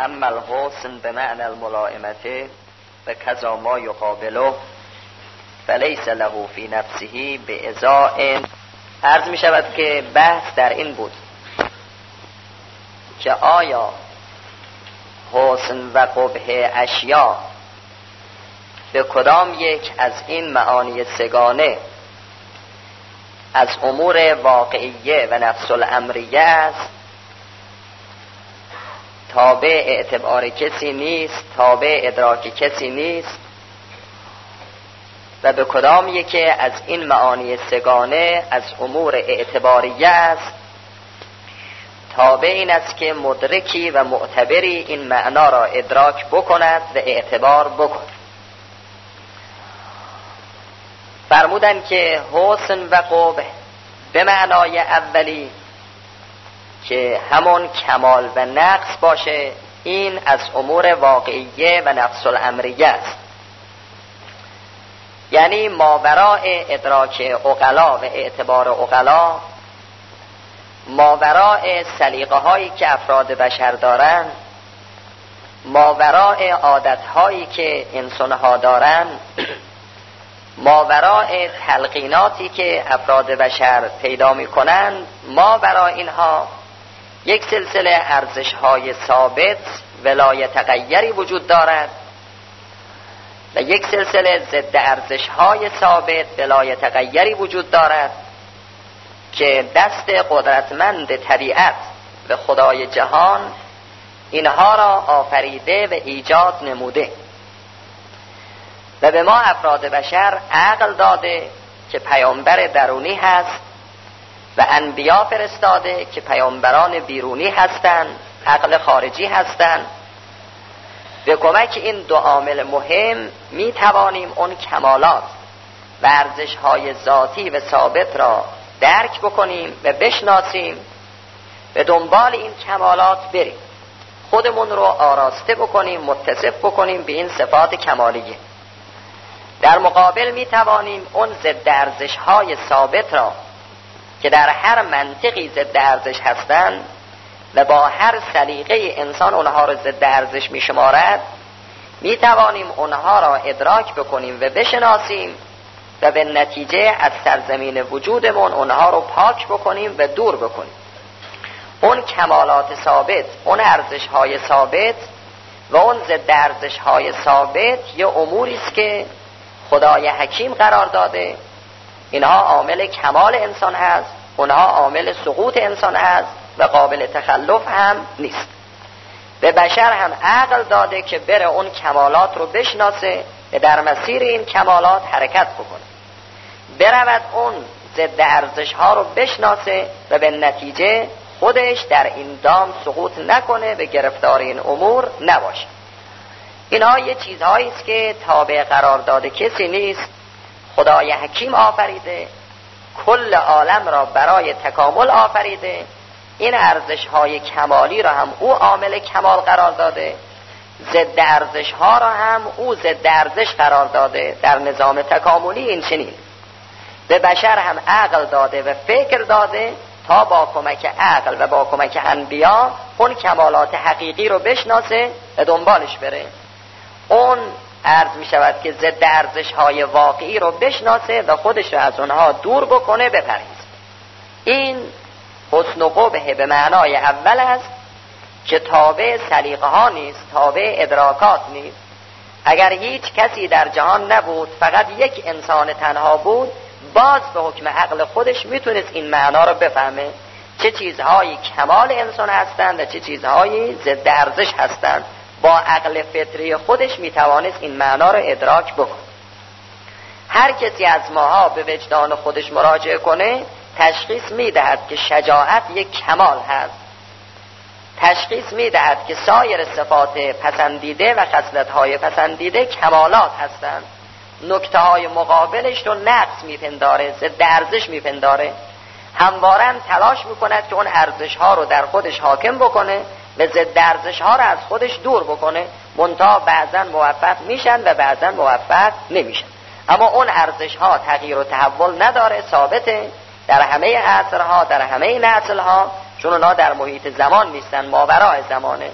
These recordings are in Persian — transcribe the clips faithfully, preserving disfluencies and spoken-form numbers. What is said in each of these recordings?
اما الحسن به معنی الملائمته و کذا ما یقابله فلیس له فی نفسه به ازاء. عرض می شود که بحث در این بود که آیا حسن و قبح اشیا به کدام یک از این معانی سگانه از امور واقعیه و نفس الامریه است، تابع اعتبار کسی نیست، تابع ادراک کسی نیست، و به کدام یکی از این معانی سگانه از امور اعتباریه است، تابع این است که مدرکی و معتبری این معنا را ادراک بکند و اعتبار بکند. فرمودن که حسن و قبح به معنای اولی که همون کمال و نقص باشه، این از امور واقعیه و نفس الامریه است، یعنی ماوراء ادراک عقلا و اعتبار عقلا، ماوراء سلیقه هایی که افراد بشر دارن، ماوراء عادت هایی که انسان ها دارن، ماوراء تلقیناتی که افراد بشر پیدا می کنند، ماوراء اینها یک سلسله ارزش های ثابت ولا تغیری وجود دارد و یک سلسله ضد ارزش های ثابت ولا تغیری وجود دارد که دست قدرتمند طبیعت و خدای جهان اینها را آفریده و ایجاد نموده و به ما افراد بشر عقل داده که پیامبر درونی هست و انبیا فرستاده که پیامبران بیرونی هستند، عقل خارجی هستند. به کمک این دو عامل مهم می توانیم اون کمالات و ارزش‌های ذاتی و ثابت را درک بکنیم و بشناسیم، به دنبال این کمالات بریم، خودمون رو آراسته بکنیم، متصف بکنیم به این صفات کمالیه. در مقابل می توانیم اون ضد ارزش‌های ثابت را که در هر منطقی ضد ارزش هستند و با هر سلیقه انسان اونها را ضد ارزش می شمارد، می توانیم اونها را ادراک بکنیم و بشناسیم و به نتیجه از سرزمین وجودمون اونها رو پاک بکنیم و دور بکنیم. اون کمالات ثابت، اون ارزش‌های ثابت و اون ضد ارزش‌های ثابت یه اموری است که خدای حکیم قرار داده. اینها عامل کمال انسان هست، اونها عامل سقوط انسان هست و قابل تخلف هم نیست. به بشر هم عقل داده که بره اون کمالات رو بشناسه و در مسیر این کمالات حرکت بکنه، برود اون ضد ارزش ها رو بشناسه و به نتیجه خودش در این دام سقوط نکنه و گرفتار این امور نباشه. اینها یه چیزهایی است که تابع قرار داده کسی نیست. خدای حکیم آفریده، کل عالم را برای تکامل آفریده، این ارزش های کمالی را هم او عامل کمال قرار داده، ضد ارزش ها را هم او ضد ارزش قرار داده. در نظام تکاملی این چنین. به بشر هم عقل داده و فکر داده تا با کمک عقل و با کمک انبیا اون کمالات حقیقی رو بشناسه و دنبالش بره. اون عرض می شود که ضد ارزش های واقعی رو بشناسه و خودش رو از اونها دور بکنه، بپرهیزه. این حسن و قبح به معنای اول است که تابع سلیقه ها نیست، تابع ادراکات نیست. اگر هیچ کسی در جهان نبود، فقط یک انسان تنها بود، باز به حکم عقل خودش میتونست این معنا رو بفهمه، چه چیزهایی کمال انسان هستند و چه چیزهایی ضد ارزش هستند. با عقل فطری خودش میتوانست این معنا رو ادراک بکنه. هر کسی از ماها به وجدان خودش مراجعه کنه تشخیص میدهد که شجاعت یک کمال هست، تشخیص میدهد که سایر صفات پسندیده و خصلت‌های پسندیده کمالات هستند، نکته‌های مقابلش رو نقص میپنداره، ضد ارزش میپنداره. همواره تلاش میکند که اون ارزش‌ها رو در خودش حاکم بکنه و ضد ارزش‌ها رو از خودش دور بکنه. منتها بعضا موفق میشن و بعضا موفق نمیشن، اما اون ارزش‌ها تغییر و تحول نداره، ثابته در همه عصرها، در همه نسل‌ها، چون اونا در محیط زمان نیستن، ماوراء زمانه.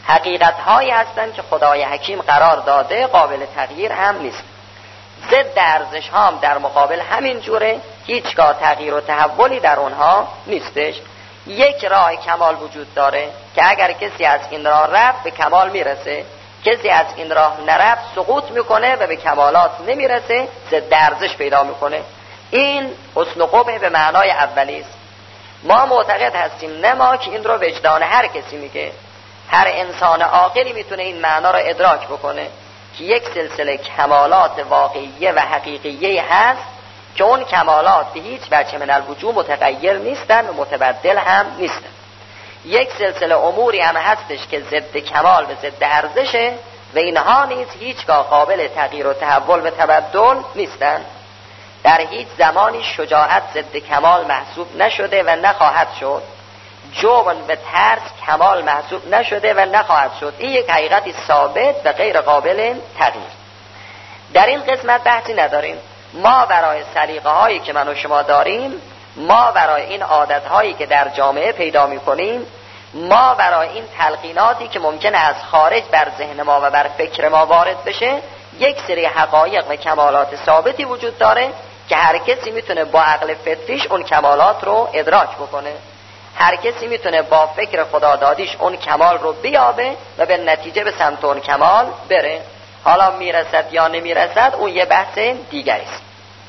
حقیقت هایی هستند که خدای حکیم قرار داده، قابل تغییر هم نیست. ضد ارزش ها هم در مقابل همین جوره، هیچگاه تغییر و تحولی در اونها نیستش. یک راه کمال وجود داره که اگر کسی از این راه رفت به کمال میرسه، کسی از این راه نرفت سقوط میکنه و به کمالات نمیرسه، ضد ارزش پیدا میکنه. این حسن و قبح به معنای اولی است. ما معتقد هستیم، نه ما که این رو وجدان هر کسی میگه، هر انسان عاقلی میتونه این معنا رو ادراک بکنه که یک سلسله کمالات واقعیه و حقیقیه هست که اون کمالات به هیچ وجه من الوجوه متغیر نیستن و متبدل هم نیستن. یک سلسله اموری هم هستش که ضد کمال و ضد ارزشه و اینها نیز هیچگاه قابل تغییر و تحول و تبدل نیستن. در هیچ زمانی شجاعت ضد کمال محسوب نشده و نخواهد شد. جبن و ترس کمال محسوب نشده و نخواهد شد. این یک حقیقتی ثابت و غیر قابل تغییر. در این قسمت بحثی نداریم. ما برای سلیقه هایی که من و شما داریم، ما برای این عادت هایی که در جامعه پیدا می کنیم، ما برای این تلقیناتی که ممکنه از خارج بر ذهن ما و بر فکر ما وارد بشه، یک سری حقایق و کمالات ثابتی وجود داره که هر کسی میتونه با عقل فطریش اون کمالات رو ادراک بکنه. هر کسی میتونه با فکر خدادادیش اون کمال رو بیابه و به نتیجه به سمت اون کمال بره. حالا میرسد یا نمیرسد اون یه بحث دیگری است.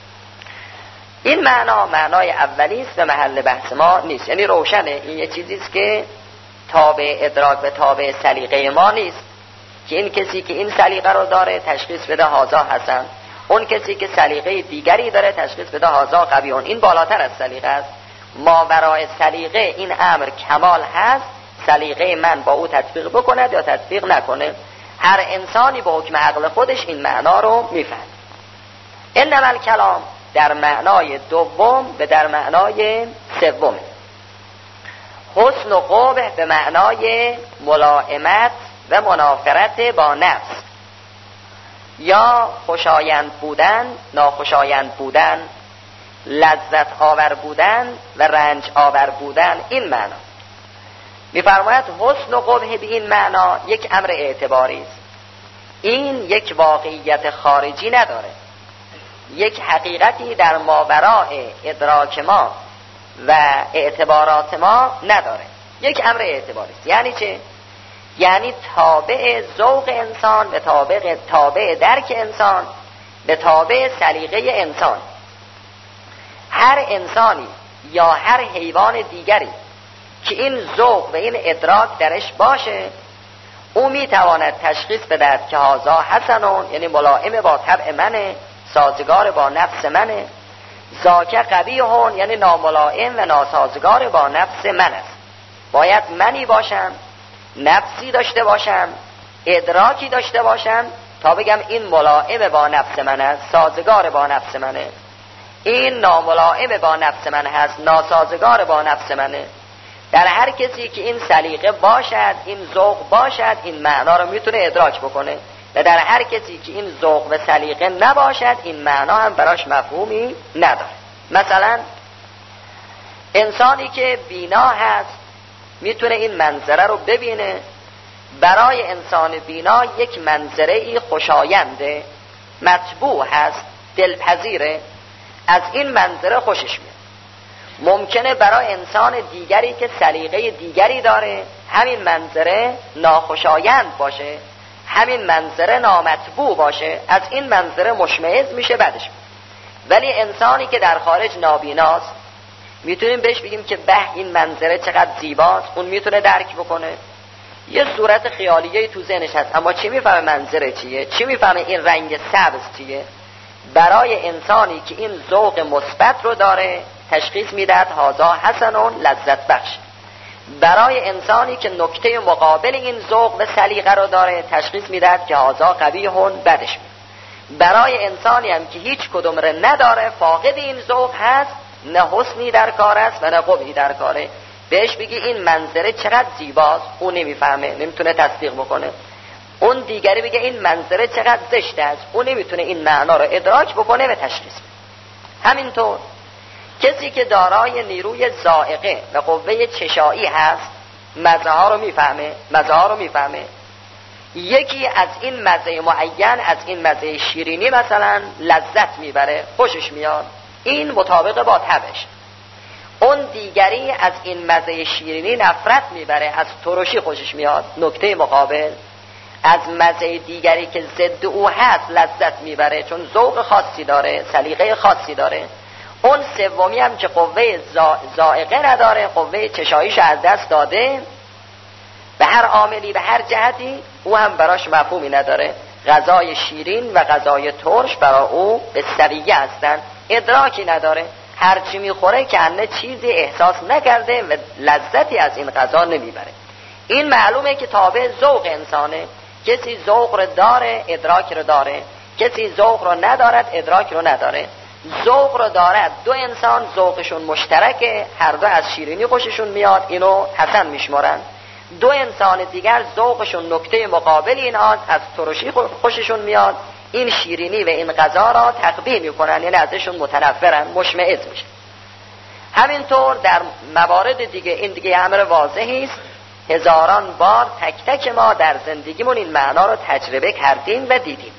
این معنا معنای اولی است و محل بحث ما نیست. یعنی روشنه این یه چیزی است که تابع ادراک و تابع سلیقه ما نیست که این کسی که این سلیقه رو داره تشخیص بده هذا حسن، اون کسی که سلیقه دیگری داره تشخیص بده هذا قبیح. این بالاتر از سلیقه است. ما برای سلیقه این امر کمال هست، سلیقه من با او تطبیق بکند یا تطبیق نکنه. هر انسانی با حکم عقل خودش این معنا رو میفهمه. انما الکلام در معنای دوم و در معنای سوم. حسن و قبح به معنای ملائمت و منافرت با نفس، یا خوشایند بودن، ناخوشایند بودن، لذت آور بودن و رنج آور بودن. این معنا می‌فرماید حسن و قبح به این معنا یک امر اعتباری است. این یک واقعیت خارجی نداره، یک حقیقتی در ماوراء ادراک ما و اعتبارات ما نداره، یک امر اعتباری است. یعنی چه؟ یعنی تابع ذوق انسان به تابع تابع درک انسان به تابع سلیقه انسان. هر انسانی یا هر حیوان دیگری که این ذوق و این ادراک درش باشه، او میتواند تشخیص بدهد که هذا حسنون، یعنی ملائم با طبع منه، سازگار با نفس منه، ذاک قبیحون، یعنی ناملائم و ناسازگار با نفس من است. باید منی باشم، نفسی داشته باشم، ادراکی داشته باشم تا بگم این ملائم با نفس من است، سازگار با نفس منه، این ناملائم با نفس من هست، ناسازگار با نفس منه. در هر کسی که این سلیقه باشد، این ذوق باشد، این معنا رو میتونه ادراک بکنه، و در هر کسی که این ذوق و سلیقه نباشد، این معنا هم براش مفهومی نداره. مثلا انسانی که بینا هست میتونه این منظره رو ببینه. برای انسان بینا یک منظره ای خوشاینده، مطبوع هست، دلپذیره، از این منظره خوشش میاد. ممکنه برای انسان دیگری که سلیقه دیگری داره همین منظره ناخوشایند باشه، همین منظره نامطبوع باشه، از این منظره مشمئز میشه بعدش. ولی انسانی که در خارج نابیناست میتونیم بهش بگیم که به این منظره چقدر زیباست، اون میتونه درک بکنه. یه صورت خیالیه تو ذهنش هست اما چی میفهمه منظره چیه، چی میفهمه این رنگ سبز چیه. برای انسانی که این ذوق مثبت رو داره تشخیص میدهد هذا حسنون، لذت بخش. برای انسانی که نکته مقابل این ذوق و سلیقه رو داره تشخیص میدهد که هذا قبیحون، بدش میاد. برای انسانی هم که هیچ کدوم رو نداره، فاقد این ذوق هست، نه حسنی در کار است و نه قبحی در کاره، بهش بگی این منظره چقدر زیباست، اون نمیفهمه، نمیتونه تصدیق بکنه. اون دیگری بگه این منظره چقدر زشت است، اون نمیتونه این معنا رو ادراک بکنه و تشخیص بده. همینطور کسی که دارای نیروی ذائقه و قوه چشایی هست مزه ها رو میفهمه مزه ها رو میفهمه یکی از این مزه معین، از این مزه شیرینی مثلا لذت میبره، خوشش میاد، این مطابق با طبعش. اون دیگری از این مزه شیرینی نفرت میبره، از ترشی خوشش میاد. نکته مقابل از مزه دیگری که ضد او هست لذت میبره، چون ذوق خاصی داره، سلیقه خاصی داره. اون سومی هم که قوه ذائقه نداره، قوه چشاییش از دست داده، به هر عاملی به هر جهتی او هم براش مفهومی نداره. غذای شیرین و غذای ترش برای او به سویه هستن، ادراکی نداره، هرچی میخوره که انه چیزی احساس نکرده و لذتی از این غذا نمیبره. این معلومه که تابع ذوق انسانه. کسی ذوق رو داره، ادراک رو داره، کسی ذوق رو ندارد، ادراک رو نداره. ذوق رو دارد دو انسان، ذوقشون مشترکه، هر دو از شیرینی خوششون میاد، اینو حسن میشمارن. دو انسان دیگر ذوقشون نکته مقابل این هست، از ترشی خوششون میاد، این شیرینی و این غذا را تقبیح میکنن، یعنی ازشون متنفرن، مشمئز میشن. همینطور در موارد دیگه، این دیگه امر واضحی است. هزاران بار تک تک ما در زندگیمون این معنا رو تجربه کردیم و دیدیم.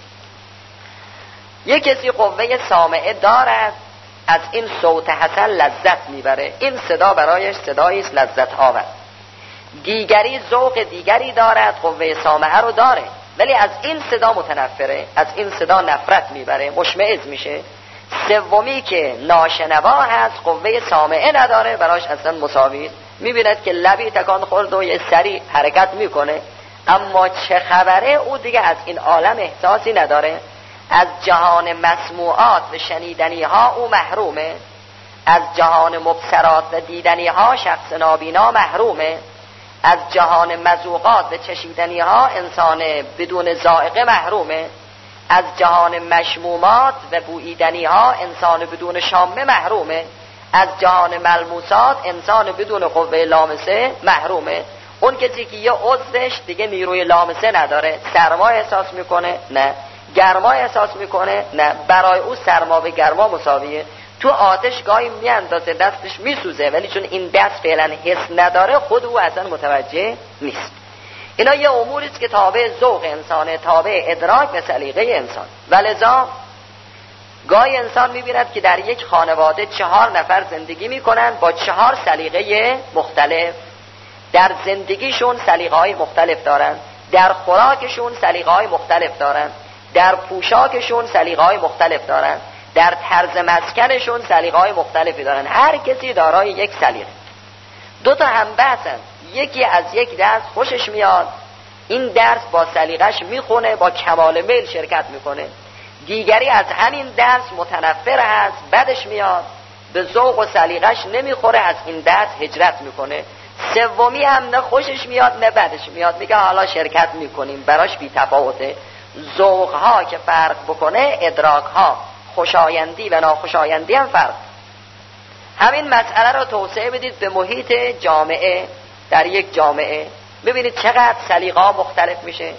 یک کسی قوه سامعه دارد، از این صوت حسن لذت میبره، این صدا برایش صدایی است لذت آور. دیگری ذوق دیگری دارد، قوه سامعه رو داره، ولی از این صدا متنفره، از این صدا نفرت میبره، مشمئز میشه. سومی که ناشنوا هست، قوه سامعه نداره، براش اصلا مساوی است. میبیند که لبی تکان خورد و یه سری حرکت میکنه، اما چه خبره، او دیگه از این عالم احساسی نداره. از جهان مسموعات و شنیدنی ها او محرومه، از جهان مبصرات و دیدنی ها شخص نابینا محرومه، از جهان مذوقات و چشیدنی ها انسان بدون ذائقه محرومه، از جهان مشمومات و بوییدنی ها انسان بدون شامه محرومه، از جهان ملموسات انسان بدون قوه لامسه محرومه. اون کسی که یه عضوش دیگه نیروی لامسه نداره، سرما احساس میکنه؟ نه. گرما احساس میکنه؟ نه. برای او سرما و گرما مساویه. تو آتش گاهی میاندازه دستش میسوزه، ولی چون این دست فعلا حس نداره خود او اصلا متوجه نیست. اینا یه اموری است که تابع ذوق انسانه، تابع ادراک و سلیقه انسان. ولذا گاهی انسان میبیند که در یک خانواده چهار نفر زندگی میکنن با چهار سلیقه مختلف، در زندگیشون سلیقه های مختلف دارن، در خوراکشون سلیقه های مختلف دارن، در پوشاکشون سلیقه های مختلف دارن، در طرز مسکنشون سلیقه های مختلفی دارن. هر کسی دارای یک سلیقه. دو تا هم بحثن، یکی از یک درس خوشش میاد، این درس با سلیقش میخونه، با کمال میل شرکت میکنه. دیگری از همین درس متنفر هست، بدش میاد، به ذوق و سلیقش نمیخوره، از این درس هجرت میکنه. سومی هم نه خوشش میاد نه بدش میاد، میگه حالا شرکت میکنیم، براش بی تفاوته. ذوق ها که فرق بکنه، ادراک ها، خوشایندی و ناخوشایندی هم فرق. همین مسئله رو توسعه بدید به محیط جامعه. در یک جامعه ببینید چقدر سلیقه ها مختلف میشه.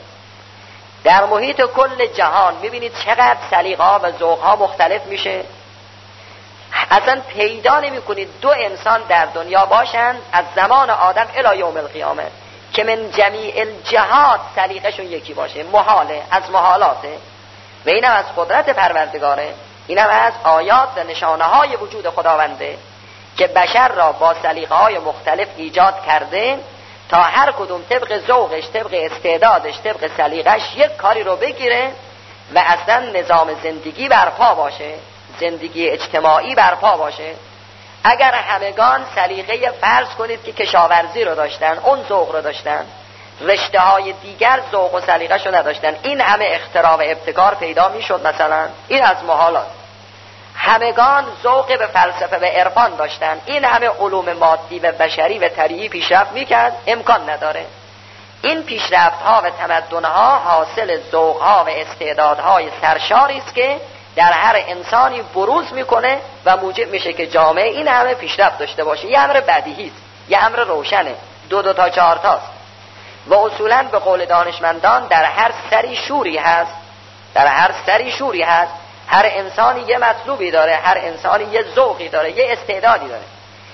در محیط کل جهان ببینید چقدر سلیقه ها و ذوق ها مختلف میشه. اصلا پیدا نمی کنید دو انسان در دنیا باشن از زمان آدم الی یوم القیامه که من جمیع الجهات سلیقه‌شون یکی باشه. محاله، از محالاته. و اینم از قدرت پروردگاره، اینم از آیات و نشانه های وجود خداونده که بشر را با سلیقه های مختلف ایجاد کرده تا هر کدوم طبق ذوقش، طبق استعدادش، طبق سلیقش یک کاری رو بگیره و اصلا نظام زندگی برپا باشه، زندگی اجتماعی برپا باشه. اگر همگان سلیقه فرض کنید که کشاورزی رو داشتن، اون ذوق رو داشتن، رشته های دیگر ذوق و سلیقه رو نداشتن، این همه اختراع و ابتکار پیدا میشد مثلا؟ این از محالات. همگان ذوق به فلسفه و عرفان داشتن، این همه علوم مادی و بشری و طبیعی پیشرفت میکرد؟ امکان نداره. این پیشرفت ها و تمدن ها حاصل ذوق ها و استعدادهای سرشاری است که در هر انسانی بروز میکنه و موجب میشه که جامعه این همه پیشرفت داشته باشه. یه امر بدیهی است، یه امر روشنه، دو دو تا چهار تاست. و اصولا به قول دانشمندان در هر سری شوری هست، در هر سری شوری هست. هر انسانی یه مطلوبی داره، هر انسانی یه ذوقی داره، یه استعدادی داره.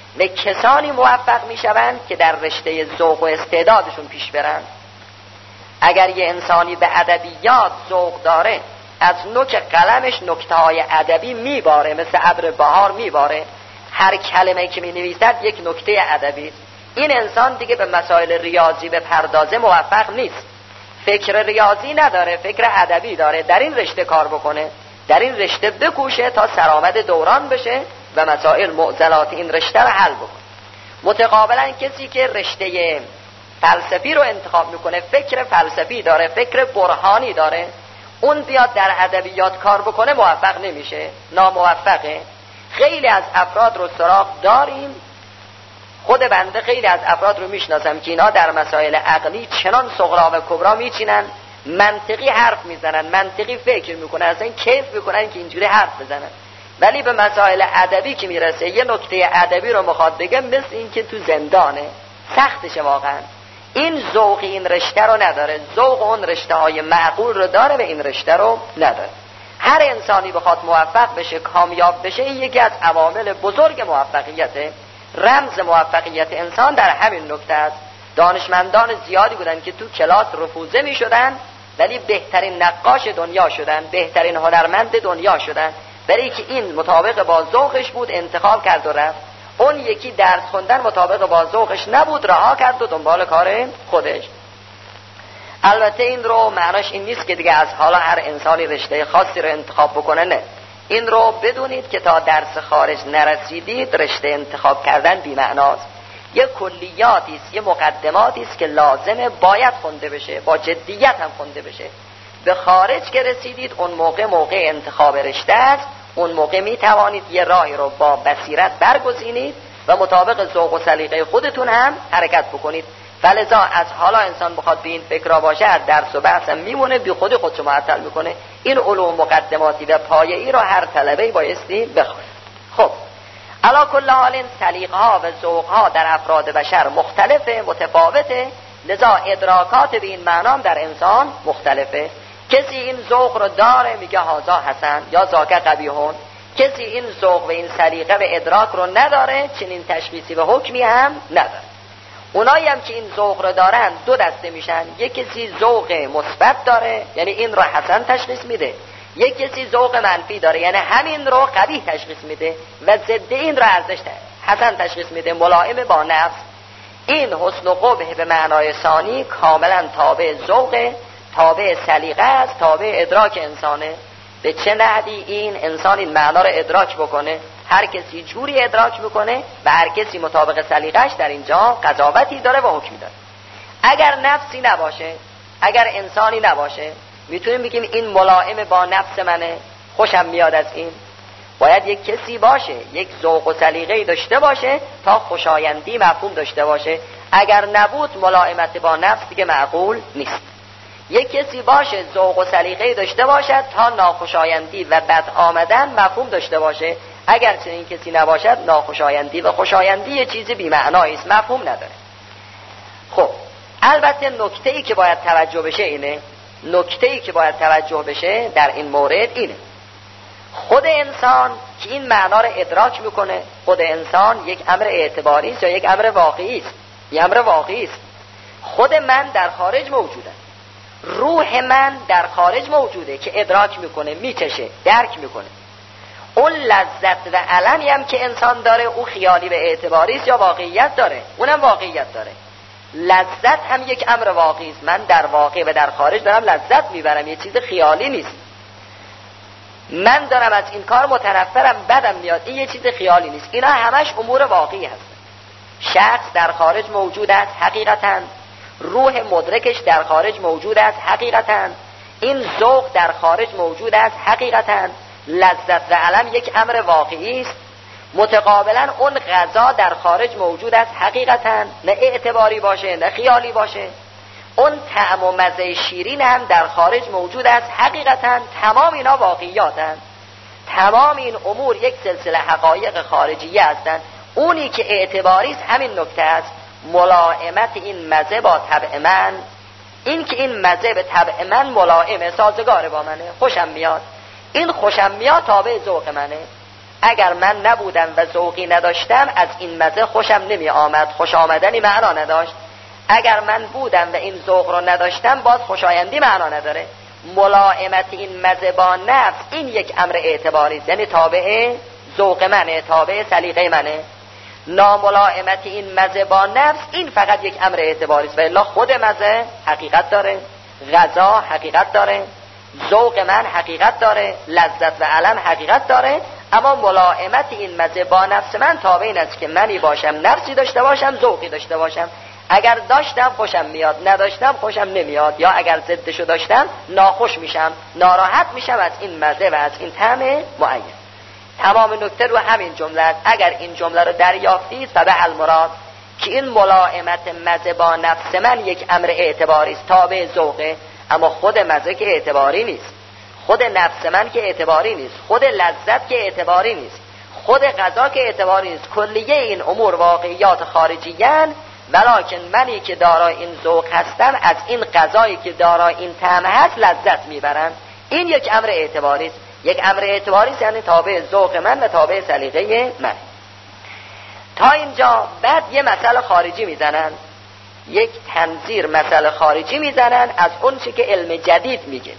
و کسانی موفق میشوند که در رشته ذوق و استعدادشون پیش برن. اگر یه انسانی به ادبیات ذوق داره، از نوک قلمش نکته‌های ادبی میباره، مثل ابر بهار میباره، هر کلمه‌ای که مینویسد یک نکته ادبی، این انسان دیگه به مسائل ریاضی به پردازه موفق نیست. فکر ریاضی نداره، فکر ادبی داره، در این رشته کار بکنه، در این رشته بکوشه تا سرآمد دوران بشه و مسائل معضلات این رشته رو حل بکنه. متقابلا کسی که رشته فلسفی رو انتخاب میکنه، فکر فلسفی داره، فکر برهانی داره، اون بیاد در ادبیات کار بکنه موفق نمیشه، ناموفقه. خیلی از افراد رو سراغ داریم، خود بنده خیلی از افراد رو میشناسم که اینا در مسائل عقلی چنان صغرا و کبرا میچینن، منطقی حرف میزنن، منطقی فکر میکنن، اصلا کیف میکنن که اینجوری حرف بزنن، ولی به مسائل ادبی که میرسه یه نکته ادبی رو میخواد بگه، مثل این که تو زندانه، سختشه واقعا. این ذوق این رشته رو نداره، ذوق اون رشته های معقول رو داره و این رشته رو نداره. هر انسانی بخواد موفق بشه، کامیاب بشه، این یکی از عوامل بزرگ موفقیته. رمز موفقیت انسان در همین نکته است. دانشمندان زیادی بودن که تو کلاس رفوزه می شدن ولی بهترین نقاش دنیا شدن، بهترین هنرمند دنیا شدن، برای که این مطابق با ذوقش بود انتخاب کرد و رفت. اون یکی درس خوندن مطابق با ذوقش نبود، رها کرد و دنبال کار خودش. البته این رو معناش این نیست که دیگه از حالا هر انسانی رشته خاصی رو انتخاب بکنه، نه. این رو بدونید که تا درس خارج نرسیدید رشته انتخاب کردن بی معناست. یه کلیاتی است، یه مقدماتی است که لازمه باید خونده بشه، با جدیت هم خونده بشه. به خارج که رسیدید اون موقع موقع انتخاب رشته است، اون موقع می توانید یه راهی رو با بصیرت برگزینید و مطابق ذوق و سلیقه خودتون هم حرکت بکنید. فلذا از حالا انسان بخواد به این فکر باشه، از درس و بحث هم میمونه، بی خود خودشو معطل میکنه. این علوم مقدماتی و پایه‌ای رو هر طلبه‌ای بایستی بخونه. خب علا کل حال این سلیقه ها و ذوق ها در افراد بشر مختلفه، متفاوته، لذا ادراکات به این معنام در انسان مختلفه. کسی این ذوق رو داره میگه هازا حسن یا ذاک قبیحون، کسی این ذوق و این سلیقه و ادراک رو نداره، چنین تشخیصی و حکمی هم نداره. اونایی هم که این ذوق رو دارن دو دسته میشن، یک کسی ذوق مثبت داره یعنی این رو حسن تشخیص میده، یک کسی ذوق منفی داره یعنی همین رو قبیح تشخیص میده و ضد این رو ارزش حسن تشخیص میده، ملائم با نفس. این حسن و قبح به معنای ثانی کاملا تابع ذوق، تابع سلیقه است، تابع ادراک انسانه. به چه نحوی این انسان این معنا رو ادراک بکنه؟ هر کسی جوری ادراک میکنه و هر کسی مطابق سلیقه‌اش در اینجا قضاوتی داره و حکمی داره. اگر نفسی نباشه، اگر انسانی نباشه، میتونیم بگیم این ملائم با نفس منه، خوشم میاد از این. باید یک کسی باشه، یک ذوق و سلیقه‌ای داشته باشه تا خوشایندی مفهوم داشته باشه. اگر نبود ملائمت با نفس دیگه معقول نیست. یک کسی باشه ذوق و سلیقه‌ای داشته باشد تا ناخوشایندی و بد آمدن مفهوم داشته باشه. اگر چنین کسی نباشد ناخوشایندی و خوشایندی یه چیزی بی‌معنایی است، مفهوم نداره. خب البته نکته‌ای که باید توجه بشه اینه، نکته‌ای که باید توجه بشه در این مورد اینه، خود انسان که این معنا رو ادراک میکنه، خود انسان یک امر اعتباری است یا یک امر واقعی است؟ یک امر واقعی است. خود من در خارج موجودم، روح من در خارج موجوده که ادراک میکنه، میچشه، درک میکنه. اون لذت و علمی هم که انسان داره او خیالی و اعتباری است یا واقعیت داره؟ اونم واقعیت داره. لذت هم یک امر واقعی است، من در واقع و در خارج دارم لذت میبرم، یه چیز خیالی نیست. من دارم از این کار متنفرم، بدم میاد، این یه چیز خیالی نیست. اینا همش امور واقعی هست. شخص در خارج موجود است حقیقتاً، روح مدرکش در خارج موجود است حقیقتاً، این ذوق در خارج موجود است حقیقتاً، لذت و علم یک امر واقعی است. متقابلا اون غذا در خارج موجود است حقیقتاً، نه اعتباری باشه نه خیالی باشه. اون طعم و مزه شیرین هم در خارج موجود است حقیقتاً. تمام اینا واقعیاتند. تمام این امور یک سلسله حقایق خارجیه هستند. اونی که اعتباری است همین نکته است، ملائمت این مزه با طبع من، این که این مزه به طبع من ملائمه، سازگاره با منه، خوشم میاد، این خوشم میاد تابع ذوق منه. اگر من نبودم و ذوقی نداشتم از این مزه خوشم نمی آمد، خوش آمدنی معنا نداشت. اگر من بودم و این ذوق رو نداشتم باز خوشایندی معنا نداره. ملائمت این مزه با نفس این یک امر اعتباری است، یعنی تابع ذوق منه، تابع سلیقه منه. ناملائمت این مزه با نفس این فقط یک امر اعتباری است و الا خود مزه حقیقت داره، غذا حقیقت داره، ذوق من حقیقت داره، لذت و علم حقیقت داره. اما ملائمت این مزه با نفس من تابع این است که منی باشم، نفسی داشته باشم، ذوقی داشته باشم. اگر داشتم خوشم میاد، نداشتم خوشم نمیاد، یا اگر ضدشو داشتم ناخوش میشم، ناراحت میشم از این مزه و از این طعم معین. تمام نکته رو همین جمله است. اگر این جمله رو دریافتید فبه المراد که این ملائمت مزه با نفس من یک امر اعتباری است، تابع ذوقه، اما خود مزه که اعتباری نیست، خود نفس من که اعتباری نیست، خود لذت که اعتباری نیست، خود غذا که اعتباری نیست. کلیه این امور واقعیات خارجیان، ولکن منی که دارای این ذوق هستم از این غذایی که دارای این طعم هست لذت میبرم. این یک امر اعتباری است. یک امر اعتباری است یعنی تابع ذوق من و تابع سلیقه من. تا اینجا بعد یه مسئله خارجی میزنن، یک تنظیر مسئله خارجی میزنن از اون چی که علم جدید میگه.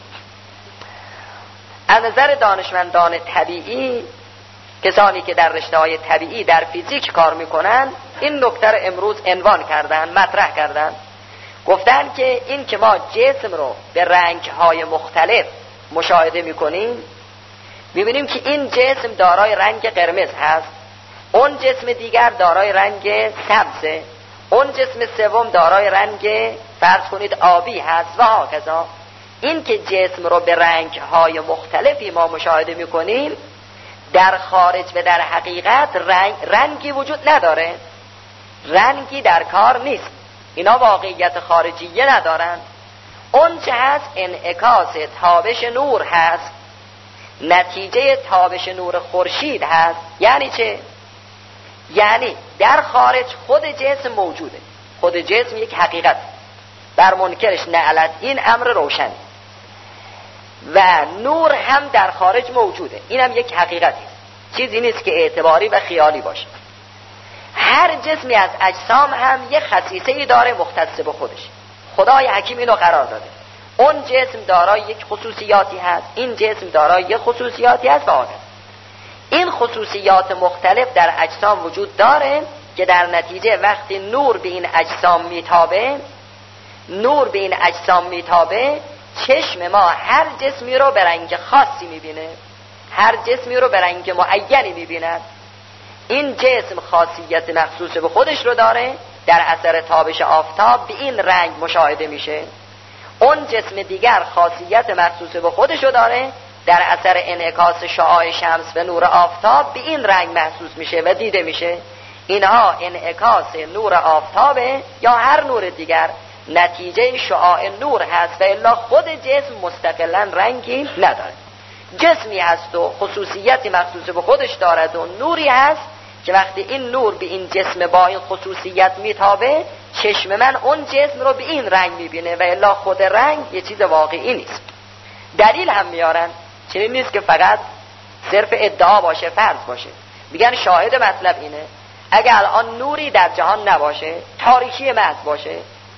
از نظر دانشمندان طبیعی، کسانی که در رشته‌های طبیعی در فیزیک کار میکنن، این نکته رو امروز عنوان کردن، مطرح کردن. گفتن که این که ما جسم رو به رنگ‌های مختلف مشاهده میکنیم، میبینیم که این جسم دارای رنگ قرمز هست، اون جسم دیگر دارای رنگ سبزه، اون جسم سوم دارای رنگ فرض کنید آبی هست و هاکذا. این که جسم رو به رنگ‌های مختلفی ما مشاهده میکنیم، در خارج و در حقیقت رنگ رنگی وجود نداره، رنگی در کار نیست. اینا واقعیت خارجیه ندارن. اون چه هست انعکاس تابش نور هست، نتیجه تابش نور خورشید هست. یعنی چه؟ یعنی در خارج خود جسم موجوده، خود جسم یک حقیقت، بر منکرش نعلت این امر روشن، و نور هم در خارج موجوده، این هم یک حقیقتی است، چیزی نیست که اعتباری و خیالی باشه. هر جسمی از اجسام هم یک خصیصه‌ای داره مختص به خودش، خدای حکیم اینو قرار داده. اون جسم دارای یک خصوصیاتی هست، این جسم دارای یک خصوصیاتی هست و آدم. این خصوصیات مختلف در اجسام وجود داره که در نتیجه وقتی نور به این اجسام میتابه، نور به این اجسام میتابه، چشم ما هر جسمی رو به رنگ خاصی میبینه، هر جسمی رو به رنگ معینی میبیند. این جسم خاصیت مخصوص به خودش رو داره، در اثر تابش آفتاب به این رنگ مشاهده میشه. اون جسم دیگر خاصیت مخصوص به خودش رو داره، در اثر انعکاس شعاع شمس و نور آفتاب به این رنگ محسوس میشه و دیده میشه. اینها انعکاس نور آفتابه یا هر نور دیگر، نتیجه شعاع نور هست و الا خود جسم مستقلا رنگی نداره. جسمی هست و خصوصیتی مخصوص به خودش دارد و نوری هست که وقتی این نور به این جسم با این خصوصیت میتابه، چشم من اون جسم رو به این رنگ میبینه و الا خود رنگ یه چیز واقعی نیست. دلیل هم میارن، چنین نیست که فقط صرف ادعا باشه، فرض باشه. میگن شاهد مطلب اینه اگر الان نوری در جهان نباشه، تاریکی محض باشه،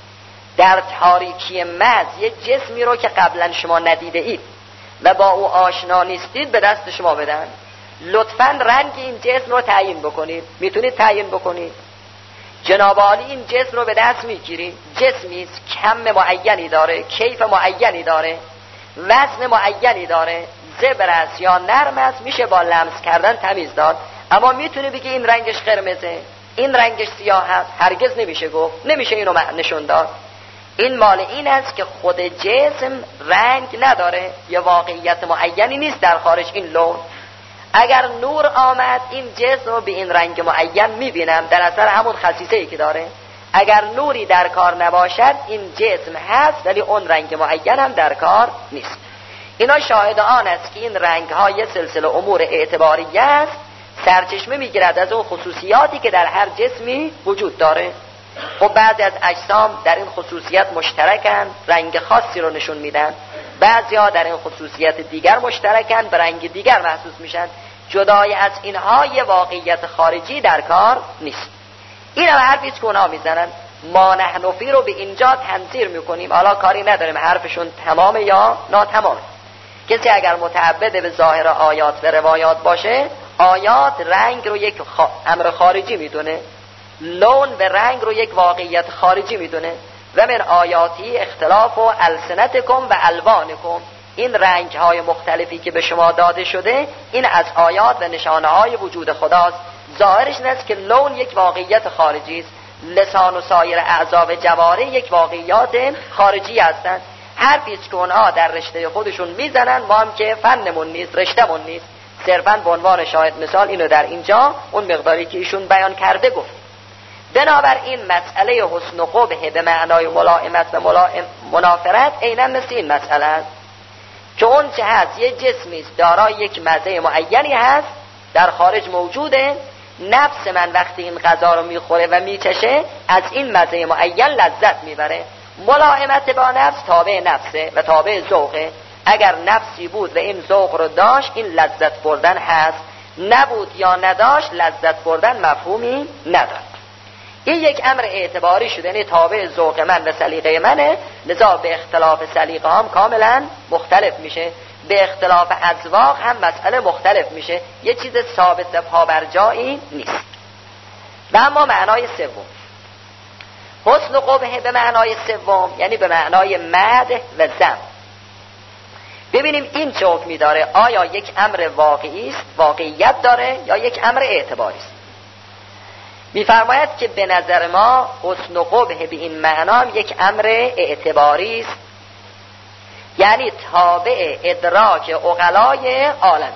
در تاریکی محض یه جسمی رو که قبلا شما ندیده اید و با او آشنا نیستید به دست شما بدن، لطفاً رنگ این جسم رو تعیین بکنید. میتونید تعیین بکنید؟ جناب عالی این جسم رو به دست میگیرید، جسمی کم معینی داره، کیف معینی داره، وزن معینی داره، زبر است یا نرم است، میشه با لمس کردن تمیز داد. اما میتونه بگی این رنگش قرمزه، این رنگش سیاه است؟ هرگز نمیشه گفت، نمیشه اینو نشون داد. این مال این است که خود جسم رنگ نداره، یه واقعیت معینی نیست در خارج این لون. اگر نور آمد این جسم رو به این رنگ معین میبینم در اثر همون خصیصه‌ای که داره. اگر نوری در کار نباشد این جسم هست ولی اون رنگ معین هم در کار نیست. اینا شاهد آن است که این رنگ ها یه سلسله امور اعتباریه است، سرچشمه میگیرد از اون خصوصیاتی که در هر جسمی وجود داره. خب بعضی از اجسام در این خصوصیت مشترکن، رنگ خاصی رو نشون میدن، بعضی ها در این خصوصیت دیگر مشترکن، به رنگ دیگر محسوس میشن. جدای از اینها یه واقعیت خارجی در کار نیست. این هم حرفیست که اونها میزنن ما نحن فی رو به اینجا تنظیر میکنیم. حالا کاری نداریم حرفشون تمامه یا ناتمامه. کسی اگر متعبد به ظاهر آیات و روایات باشه، آیات رنگ رو یک خ... امر خارجی میدونه، لون و رنگ رو یک واقعیت خارجی میدونه. و من آیاتی اختلاف و السنتکم و الوانکم، این رنگ های مختلفی که به شما داده شده این از آیات و نشانه های وجود خداست. ظاهرش این است که لون یک واقعیت خارجی است، لسان و سایر اعضا و جواره یک واقعیات خارجی هستند. حرفیست که اونها در رشته خودشون میزنن، ما هم که فنمون نیست، رشتمون نیست، صرفاً به عنوان شاهد مثال اینو در اینجا اون مقداری که ایشون بیان کرده گفت. بنابراین مسئله حسن و قبح به معنای ملائمت و ملائم منافرت عیناً مثل این مسئله است که اون چه هست یه جسمی است دارای یک مزه معینی هست، در خارج موجوده. نفس من وقتی این غذا رو میخوره و میچشه از این مزه معین لذت میبره. ملائمت با نفس تابع نفسه و تابع ذوقه. اگر نفسی بود و این ذوق رو داشت این لذت بردن هست، نبود یا نداشت لذت بردن مفهومی ندارد. این یک امر اعتباری شده، یعنی تابع ذوق من و سلیقه منه، لذا به اختلاف سلیقه هم کاملا مختلف میشه. به اختلاف اذواق هم مسئله مختلف میشه، یه چیز ثابت و پابرجایی نیست. و اما معنای سوم، حسن و قبح به معنای سوم یعنی به معنای مدح و ذم. ببینیم این چه حکمی داره، آیا یک امر واقعی است، واقعیت داره، یا یک امر اعتباری است. می‌فرماید که به نظر ما حسن و قبح به این معنا یک امر اعتباری است، یعنی تابع ادراک عقلای عالم.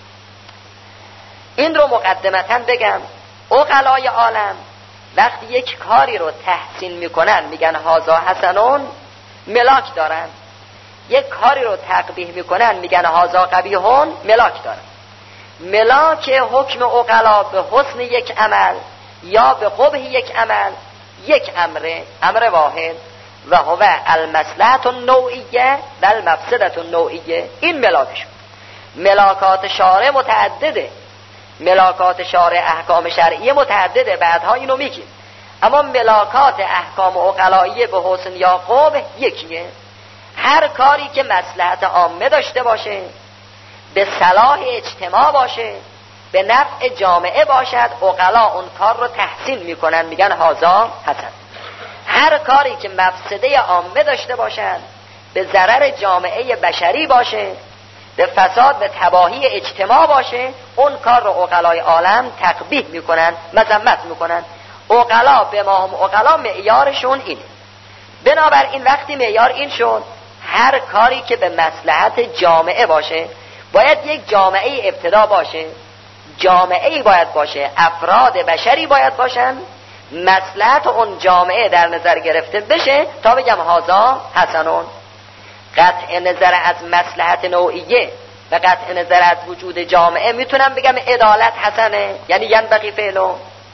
این رو مقدمتاً بگم، عقلای عالم وقتی یک کاری رو تحسین میکنن میگن هازا حسنون، ملاک دارن. یک کاری رو تقبیح میکنن میگن هازا قبیحون، ملاک دارن. ملاک حکم عقلا به حسن یک عمل یا به قبح یک عمل یک امره، امر واحد، و هو المصلحة النوعیه و المفسدة النوعیه. این ملاکش. ملاکات شارع متعدده، ملاکات شارع احکام شرعیه متعدده، بعدها اینو میگیم. اما ملاکات احکام عقلاییه به حسن یا قبح یکیه. هر کاری که مصلحت عامه داشته باشه، به صلاح اجتماع باشه، به نفع جامعه باشد، عقلا اون کار رو تحسین میکنن، میگن هازا حسن. هر کاری که مفسده عامه داشته باشد، به ضرر جامعه بشری باشه، به فساد و تباهی اجتماع باشه، اون کار رو عقلای عالم تقبیح میکنن، مذمت میکنن. عقلا به ما هم عقلا معیارشون اینه. بنابراین وقتی معیار این شد، هر کاری که به مصلحت جامعه باشه، باید یک جامعه ابتدا باشه، جامعه باید باشه، افراد بشری باید باشن، مصلحت اون جامعه در نظر گرفته بشه تا بگم هازا حسنون. قطع نظر از مصلحت نوعیه و قطع نظر از وجود جامعه میتونم بگم عدالت حسنه، یعنی ینبغی فعلو،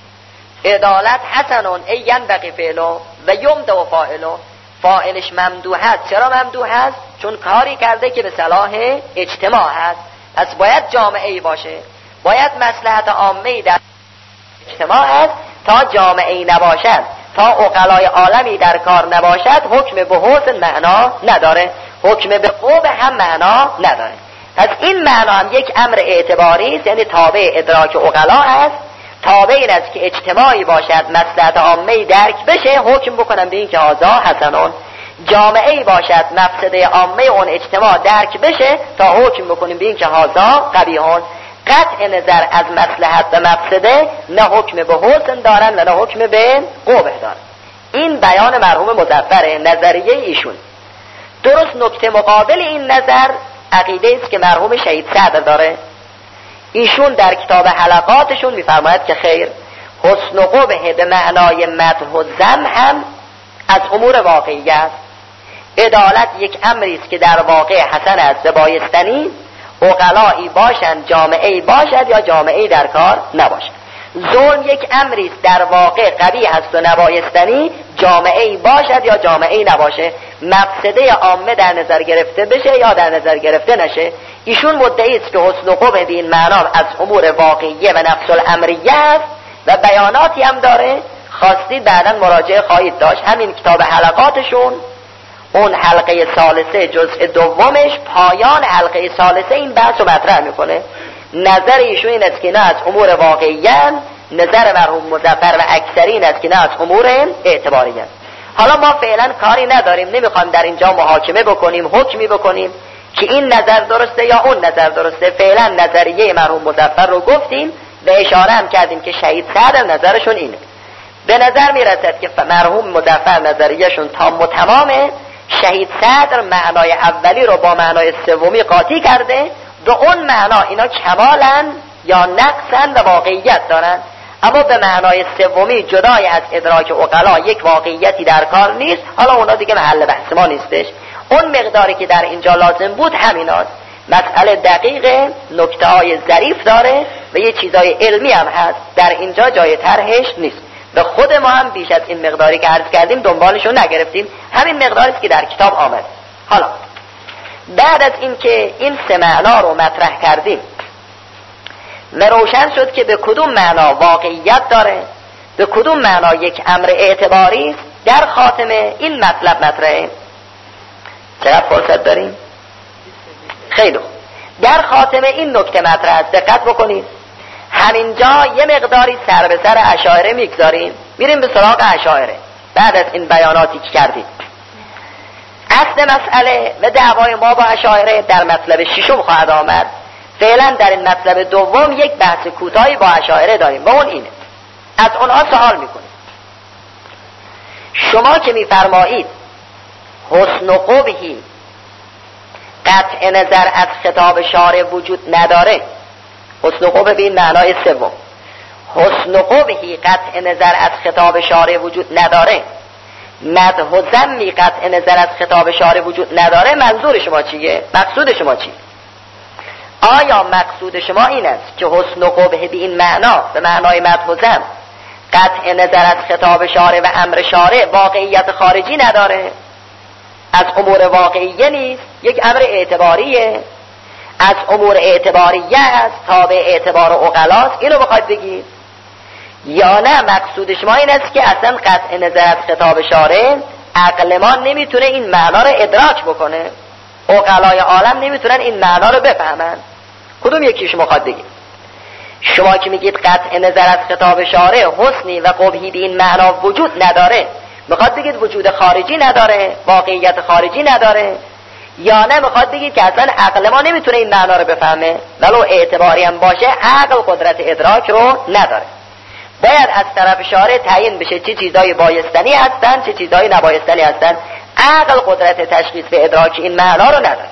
عدالت حسنون ای ینبغی فعلو و یمدح فاعلو. فاعلش ممدوح هست. چرا ممدوح هست؟ چون کاری کرده که به صلاح اجتماع هست. پس باید جامعه ای باشه، باید مصلحت عامه در اجتماع هست. تا جامعه ای نباشد، تا عقلای عالمی در کار نباشد، حکم به حسن معنا نداره، حکم به قبح هم معنا نداره. پس این معنا هم یک امر اعتباری است، یعنی تابع ادراک عقلا است. تابع این است که اجتماعی باشد، مصلحت عامه درک بشه، حکم بکنم به این که هازا حسنون. جامعه باشد، مفسده عامه اون اجتماع درک بشه تا حکم بکنیم به این که هازا قبیحون. قطع نظر از مصلحت و مفسده نه حکم به حسن دارن و نه حکم به قبح دارن. این بیان مرحوم مظفر، نظریه ایشون. درست نکته مقابل این نظر عقیده است که مرحوم شهید صدر داره. ایشون در کتاب حلقاتشون میفرماید که خیر، حسن و قبح به معنای مدح و ذم هم از امور واقعی است. عدالت یک امری است که در واقع حسن است و بایستنی، عقلایی باشند، جامعه‌ای باشد یا جامعه‌ای در کار نباشد. ظلم یک امری است در واقع قبیح است و نبایستنی، جامعه‌ای باشد یا جامعه‌ای نباشه، مفسده عامه در نظر گرفته بشه یا در نظر گرفته نشه. ایشون مدعی است که حسن و قبح به این معنا از امور واقعیه و نفس الامریه است و بیاناتی هم داره. خواستید بعداً مراجعه خواهید داشت. همین کتاب حلقاتشون، اون حلقه ثالثه جزء دومش، پایان حلقه ثالثه این بحث رو مطرح میکنه. نظر ایشون این است که نه از امور واقعیان، نظر مرحوم مظفر و اکثرین است که نه از امور اعتباریان. حالا ما فعلا کاری نداریم، نمیخوایم در اینجا محاکمه بکنیم، حکمی بکنیم که این نظر درسته یا اون نظر درسته. فعلا نظریه مرحوم مظفر رو گفتیم و اشاره هم کردیم که شهید صدر نظرشون اینه. به نظر میرسد که مرحوم مظفر نظریهشون تام و تمامه. شهید صدر معنای اولی رو با معنای سومی قاطی کرده. به اون معنا اینا کمالن یا نقصن و واقعیت دارن، اما به معنای سومی جدای از ادراک عقلا یک واقعیتی در کار نیست. حالا اونا دیگه محل بحث ما نیستش. اون مقداری که در اینجا لازم بود همیناست. مسئله دقیق، نکته های ظریف داره و یه چیزای علمی هم هست، در اینجا جای طرحش نیست. به خود ما هم بیش از این مقداری که عرض کردیم دنبالشون نگرفتیم. همین مقداری است که در کتاب آمد. حالا بعد از این که این سه معنا رو مطرح کردیم و روشن شد که به کدوم معنا واقعیت داره، به کدوم معنا یک امر اعتباری است، در خاتمه این مطلب مطرحه. چقدر فرصت داریم؟ خیلی خوب. در خاتمه این نکته مطرح است، دقت بکنید. همینجا یه مقداری سر به سر اشاعره میگذاریم، میریم به سراغ اشاعره بعد از این بیاناتی که کردیم. اصل مسئله و دعوای ما با اشاعره در مطلب ششم خواهد آمد. فعلا در این مطلب دوم یک بحث کوتاهی با اشاعره داریم و اون اینه. از اونها سوال میکنیم شما که میفرمایید حسن و قبحی قطع نظر از خطاب شارع وجود نداره، حسن و قبح به این معنای سوم، حسن و قبحی قطع نظر از خطاب شارع وجود نداره، مدح و ذمی قطع نظر از خطاب شارع وجود نداره، منظور شما چیه؟ مقصود شما چیه؟ آیا مقصود شما این است که حسن و قبح به این معنا به معنای مدح و ذم قطع نظر از خطاب شارع و امر شارع واقعیت خارجی نداره، از امور واقعیه نیست، یک امر اعتباریه، از امور اعتباریه است، تابع اعتبار و عقلاست، اینو بخواید بگید؟ یا نه مقصود شما این است که اصلا قطع نظر از خطاب شارع عقل ما نمیتونه این معنا رو ادراک بکنه، عقلای عالم نمیتونن این معنا رو بفهمن؟ کدوم یکی شما خواهد بگید؟ شما که میگید قطع نظر از خطاب شارع حسنی و قبحی به این معنا وجود نداره، میخواد بگید وجود خارجی نداره، واقعیت خارجی نداره؟ یا نه میخواد بگید که اصلا عقل ما نمیتونه این معنا رو بفهمه، ولو اعتباری هم باشه عقل قدرت ادراک رو نداره؟ باید از طرف شارع تعیین بشه چه چیزای بایستنی هستن چه چیزای نبایستنی هستن. عقل قدرت تشخیص و ادراک این معنا رو نداره.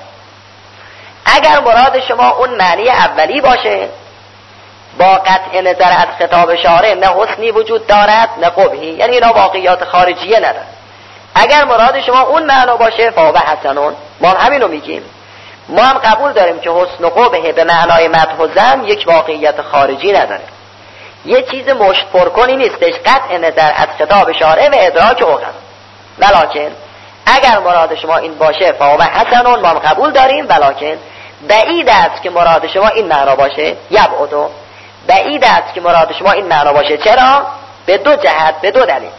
اگر مراد شما اون معنی اولی باشه، با قطع نظر از خطاب شارع نه حسنی وجود دارد نه قبحی، یعنی اینا واقعیات خارجیه نداره، اگر مراد شما اون معنا باشه فاوه حسنون، ما هم همینو میگیم. ما هم قبول داریم که حسن و قبح به معنای مدح و ذم یک واقعیت خارجی نداره، یه چیز مشت پرکنی نیستش قطع نظر از خطاب شارع و ادراک عقل. ولکن اگر مراد شما این باشه فاوه حسنون، ما هم قبول داریم، ولکن بعید است که مراد شما این معنا باشه. یبعدو، بعید است که مراد شما این معنا باشه. چرا؟ به دو جهت، به دو دلیل.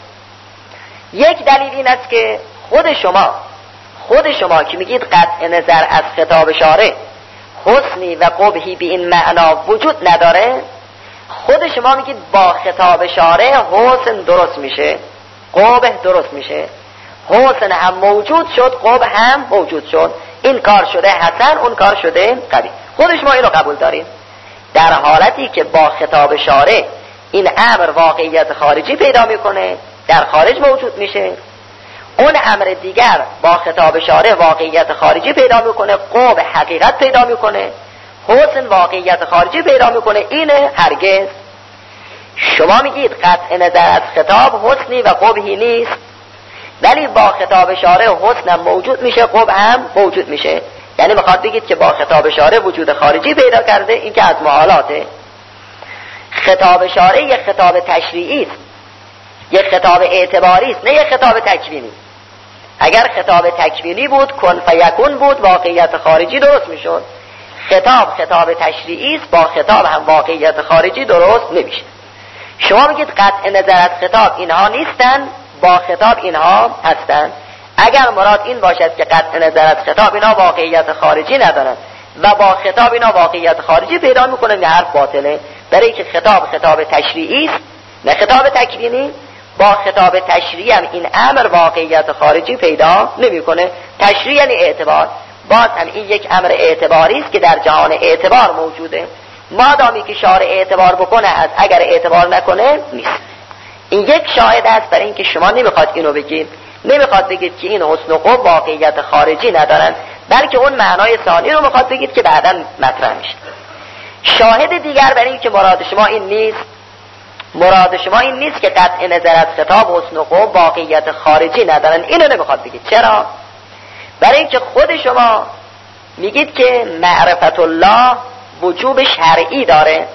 یک دلیل این است که خود شما خود شما که میگید قطع نظر از خطاب شارع حسنی و قبحی به این معنا وجود نداره، خود شما میگید با خطاب شارع حسن درست میشه، قبح درست میشه، حسن هم موجود شد، قبح هم موجود شد، این کار شده حسن، اون کار شده قبیح. خود شما اینو قبول دارین، در حالتی که با خطاب شارع این امر واقعیت خارجی پیدا میکنه، در خارج موجود میشه، اون امر دیگر با خطاب شارع واقعیت خارجی پیدا میکنه، قبح حقیقت پیدا میکنه، حسن واقعیت خارجی پیدا میکنه. اینه هرگز. شما میگید قطع نظر از خطاب حسنی و قبحی نیست، ولی با خطاب شارع حسن موجود میشه، قبح هم موجود میشه. یعنی میخواد بگید که با خطاب شارع وجود خارجی پیدا کرده، این که از محالاته. خطاب شارع یک خطاب تشریعی است، یک خطاب اعتباری است، نه یک خطاب تکوینی. اگر خطاب تکوینی بود، کن فیکون بود، واقعیت خارجی درست میشد. خطاب خطاب تشریعی است، با خطاب هم واقعیت خارجی درست نمیشه. شما میگید قطع نظر از خطاب اینها نیستن، با خطاب اینها هستن. اگر مراد این باشد که قطع نظر از خطاب اینها واقعیت خارجی ندارن و با خطاب اینا واقعیت خارجی پیدا میکنه، نه حرف باطله، برای که خطاب خطاب تشریعی است نه خطاب تکوینی. با خطاب تشریعی هم این امر واقعیت خارجی پیدا نمیکنه. تشریع یعنی اعتبار، باز هم این یک امر اعتباری است که در جهان اعتبار موجوده. مادامی که شارع اعتبار بکنه از، اگر اعتبار نکنه نیست. این یک شاهد است برای اینکه شما نمیخواد اینو بگید، نمیخواد بگید که این حسن و قبح واقعیت خارجی ندارن، بلکه اون معنای ثانی رو میخواد بگید که بعداً مطرح میشه. شاهد دیگر برای اینکه مراد شما این نیست، مراد شما این نیست که قطع نظر از خطاب حسن و قبح واقعیت خارجی ندارن، اینو نمیخواد بگید. چرا؟ برای اینکه خود شما میگید که معرفت الله وجوب شرعی داره.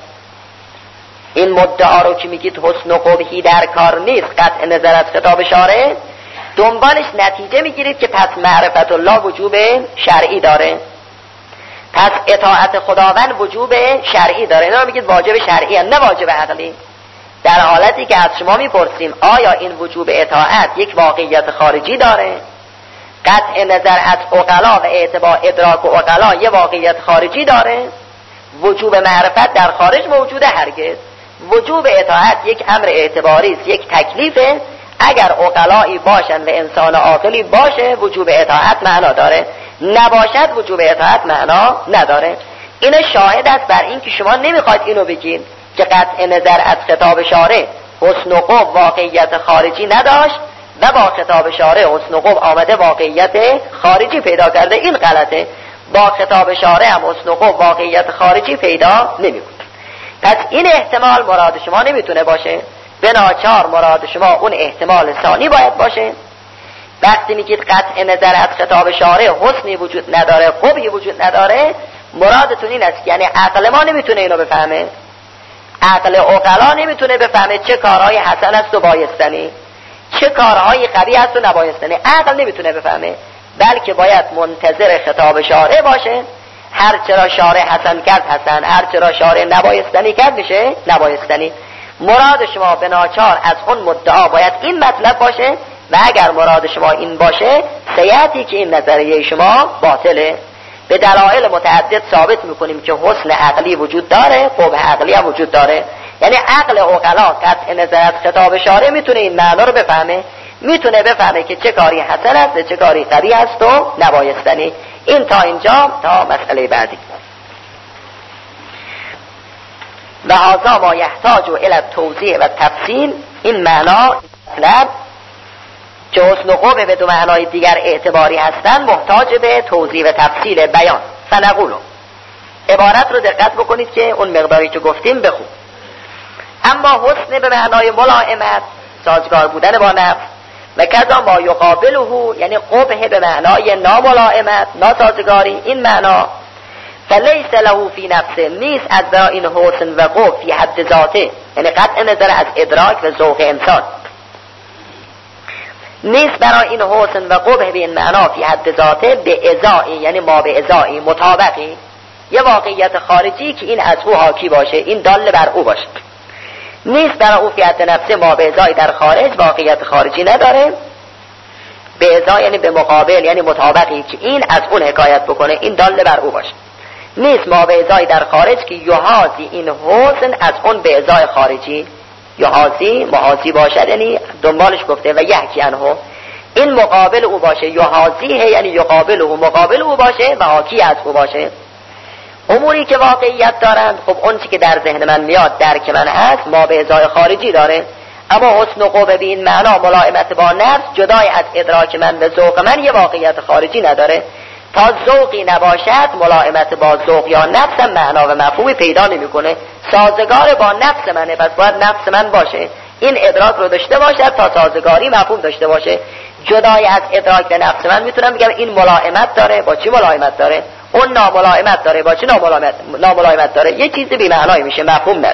این مدعا رو که میگید حسن و قبحی در کار نیست، قطع نظر از خطاب شارع، دنبالش نتیجه میگیرید که پس معرفت الله وجوب شرعی داره، پس اطاعت خداوند وجوب شرعی داره. اینا رو میگید واجب شرعی هست، نه واجب عقلی. در حالتی که از شما میپرسیم آیا این وجوب اطاعت یک واقعیت خارجی داره؟ قطع نظر از عقلا و اعتبار ادراک و عقلا یه واقعیت خارجی داره؟ وجوب معرفت در خارج موجوده؟ هرگز. وجوب اطاعت یک امر اعتباری است، یک تکلیفه. اگر عقلایی باشن و انسان عاقلی باشه وجوب اطاعت معنا داره، نباشد وجوب اطاعت معنا نداره. این شاهد است بر این که شما نمیخواید اینو بگید که قطع نظر از خطاب شارع حسن و قبح واقعیت خارجی نداشت و با خطاب شارع حسن و قبح آمده واقعیت خارجی پیدا کرده. این غلطه. با خطاب شارع هم حسن و قبح واقعیت خارجی پیدا نمیکنه. پس این احتمال مراد شما نمیتونه باشه، به ناچار مراد شما اون احتمال ثانی باید باشه. وقتی میگید قطع نظر از خطاب شارع حسنی وجود نداره، قبحی وجود نداره، مرادتون این است یعنی عقل ما نمیتونه اینو بفهمه، عقل عقلا نمیتونه بفهمه چه کارهای حسن است و بایستنی، چه کارهای قبیح است و نبایستنی. عقل نمیتونه بفهمه، بلکه باید منتظر خطاب شارع باشه. هر چرا شارع حسن کرد حسن، هر چرا شارع نبایستنی کرد میشه نبایستنی. مراد شما به ناچار از اون مدعا باید این مطلب باشه و اگر مراد شما این باشه سیعتی که این نظریه شما باطله. به دلایل متعدد ثابت میکنیم که حسن عقلی وجود داره، قبح عقلی هم وجود داره. یعنی عقل عقلا قطع نظر از خطاب شارع میتونه این معنا رو بفهمه، میتونه بفهمه که چه کاری حسن است چه کاری قبیح است و نبایستنی. این تا اینجا تا مسئله بعدی. و هذا ما یحتاج الی التوضیح و تفصیل. این معنا مطلب که حسن و قبح به دو معنای دیگر اعتباری هستند محتاج به توضیح و تفصیل بیان. فنقولو، عبارت رو دقت بکنید که اون مقداری که گفتیم بخون. اما حسن به معنای ملائمت، سازگار بودن با نفس، و کذا ما یقابله یعنی قبح به معنای ناملائمت، ناسازگاری، این معنا فلیس له فی نفسه، نیست از این حسن و قبح فی حد ذاته، یعنی قطع نظر از ادراک و ذوق انسان، نیست برای این حسن و قبح به این معنا فی حد ذاته به ازایی، یعنی ما به ازایی مطابقی، یه واقعیت خارجی که این از او حاکی باشه، این دال بر او باشه. نیست برای او فی حد نفسه ما به ازایی در خارج واقعیت خارجی نداره، به ازای یعنی به مقابل، یعنی مطابقی که این از اون حکایت بکنه، این دال بر او باشه. نیست ما به ازای در خارج که یحاذی این حسن از اون به ازای خارجی، یحاذی محاذی باشد، یعنی دنبالش گفته و یحکی عنه، این مقابل او باشه، یحاذیه یعنی یقابل او، مقابل او باشه و حاکی از او باشه. اموری که واقعیت دارند، خب اون چی که در ذهن من میاد درک من هست ما به ازای خارجی داره. اما حسن و قبح به این معنا ملائمت با نفس جدای از ادراک من و ذوق من یه واقعیت خارجی نداره. تا ذوقی نباشد ملائمت با ذوق یا نفس معنا و مفهومی پیدا نمیکنه. سازگار با نفس منه، پس باید نفس من باشه، این ادراک رو داشته باشد تا سازگاری مفهوم داشته باشه. جدای از ادراک و نفس من میتونم بگم این ملائمت داره، با چی ملائمت داره؟ اون ناملائمت داره، با چی ناملائمت, ناملائمت داره؟ یه چیزی بی معنایی میشه، مفهوم نداره.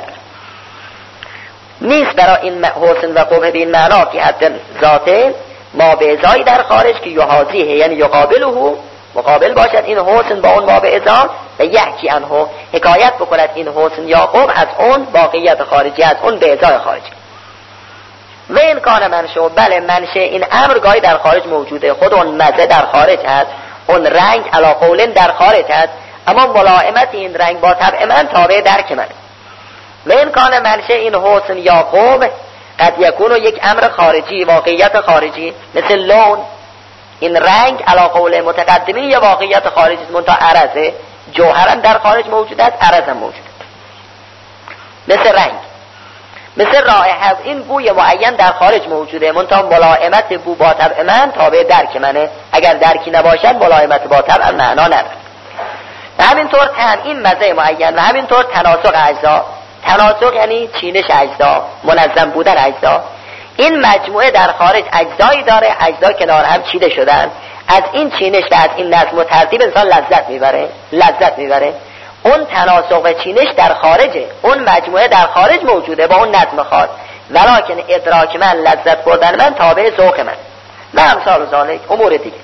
نیست برای این حسن و قبح به این معنا که حد ذاته ما به ازای در خارج که یحاذیه یعنی یقابله، مقابل باشد این حسن با اون ما به ازا و یحکی عنه حکایت بکند این حسن یعقوب از اون واقعیت خارجی، از اون به ازای خارجی. و این کان منشأ، بله منشأ این امر گاهی در خارج موجوده، خود اون مزه در خارج هست، اون رنگ علی قولن در خارج هست، اما ملائمت این رنگ با طبع من تابع درک من. و این کان منشأ این حسن یعقوب قد یکون یک امر خارجی، واقعیت خارجی، مثل لون، این رنگ علی قول متقدمین یا واقعیت خارجی است، منتها عرضه جوهرم در خارج موجود است، عرضم موجود است. مثل رنگ، مثل رائحه، این بوی معین در خارج موجوده، منتها ملائمت بو با طبع من تابع درک منه، اگر درکی نباشد ملائمت با طبع معنا نداره. و همینطور تن این مزه معین و همینطور تناسق اجزا، تناسق یعنی چینش اجزا، منظم بودن اجزا. این مجموعه در خارج اجزایی داره، اجزا کنار هم چیده شدن، از این چینش و از این نظم و ترتیب انسان لذت میبره، لذت میبره. اون تناسق و چینش در خارجه، اون مجموعه در خارج موجوده با اون نظم خاص، ولکن ادراک من، لذت بردن من تابع ذوق من و امثال ذالک امور دیگه.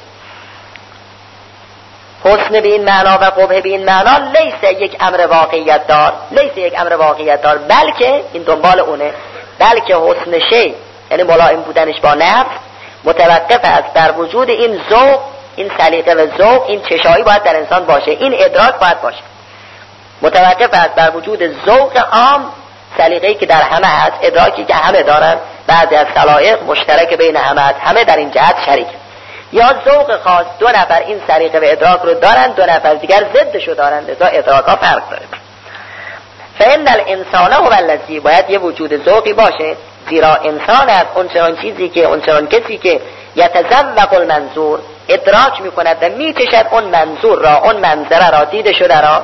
حسن به این معنا و قبح به این معنا لیس یک امر واقعیت دار، لیس یک امر واقعیت دار، بلکه این دنبال اونه، بلکه حسن شی یعنی ملائم بودنش با نفس متوقف است در وجود این ذوق، این سلیقه و ذوق، این چشایی باید در انسان باشه، این ادراک باید باشه، متوقف است در وجود ذوق عام، سلیقه‌ای که در همه هست، ادراکی که همه دارن، بعضی از سلایق مشترک بین همه هست، همه در این جهت شریک. یا ذوق خاص، دو نفر این سلیقه و ادراک رو دارن، دو نفر دیگر ضدشو دارن، لذا ادراک ها فرق داره. فإن الانسان هو الذی، باید یه وجود ذوقی باشه، زیرا انسان است اون چنان چیزی که، اون چنان کسی که یتذوق المنظور، ادراک میکند و میکشد اون منظور را، اون منظره را، دیده شده را.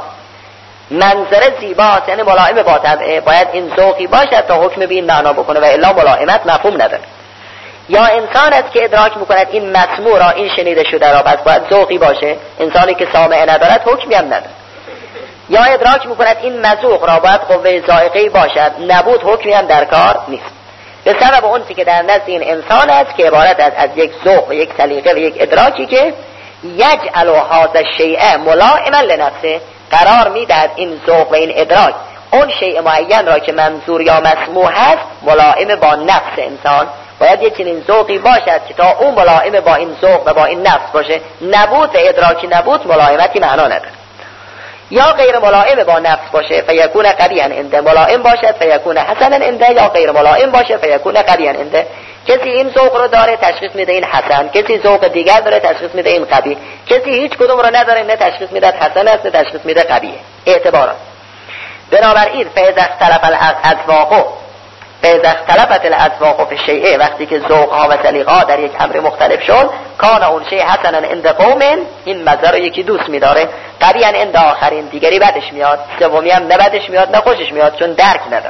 منظره زیباست یعنی ملائم با طبعه، باید این ذوقی باشد تا حکم به این معنا بکنه و الا ملائمت مفهوم نداره. یا انسان است که ادراک میکند این مسموع را، این شنیده شده را، پس باید ذوقی باشه، انسانی که سامع ندارد حکمی هم نداره. یا ادراک میکند این مذوق را، باید قوه ذائقه‌ای باشد، نبود حکمی هم در کار نیست. به سبب اون که در نزد این انسان است که عبارت است از یک ذوق و یک سلیقه و یک ادراکی که یجعل هذا الشیء ملائما لنفسه، قرار میدهد این ذوق و این ادراک اون شیء معین را که منظور یا مسموع هست ملائم با نفس انسان. باید یک چنین ذوقی باشد که تا اون ملائم با این ذوق و با این نفس باشه، نبود و ادراکی نبود ملائمتی معنا نداره. یا غیر ملائم با نفس باشه فیکون قبیحا عنده، ملائم باشد فیکون حسنا عنده، یا غیر ملائم باشه فیکون قبیحا عنده. کسی این ذوق رو داره تشخیص میده این حسن، کسی ذوق دیگر داره تشخیص میده این قبیح، کسی هیچ کدوم رو نداره نه تشخیص میده حسن است نه تشخیص میده قبیح. اعتبارات بنابراین فاذا اختلف الاذواق، فاذا اختلفت الاذواق فی الشیء، وقتی که ذوق ها و سلیقه ها در یک امر مختلف شد، کان اون شیء حسنا عند قوم، این مزه رو یکی دوست میداره، قبیحا عند آخرین، دیگری بدش میاد، سومی هم نه بدش میاد نه خوشش میاد چون درک نداره.